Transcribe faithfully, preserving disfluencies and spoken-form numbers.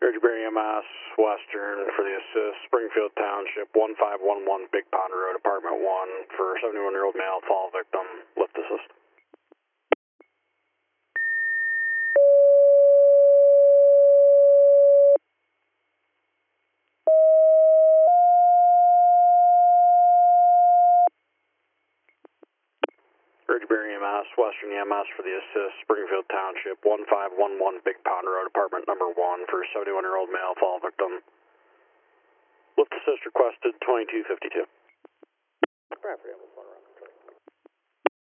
Ridgebury M S, Western for the assist, Springfield Township, one five one one Big Pond Road, Apartment one for seventy-one-year-old male fall victim, lift assist. Ridgebury M S, Western E M S for the assist, Springfield Township, one five one one Big Pond Road, Apartment number one for seventy-one-year-old male fall victim. Lift assist requested twenty-two fifty-two. Property.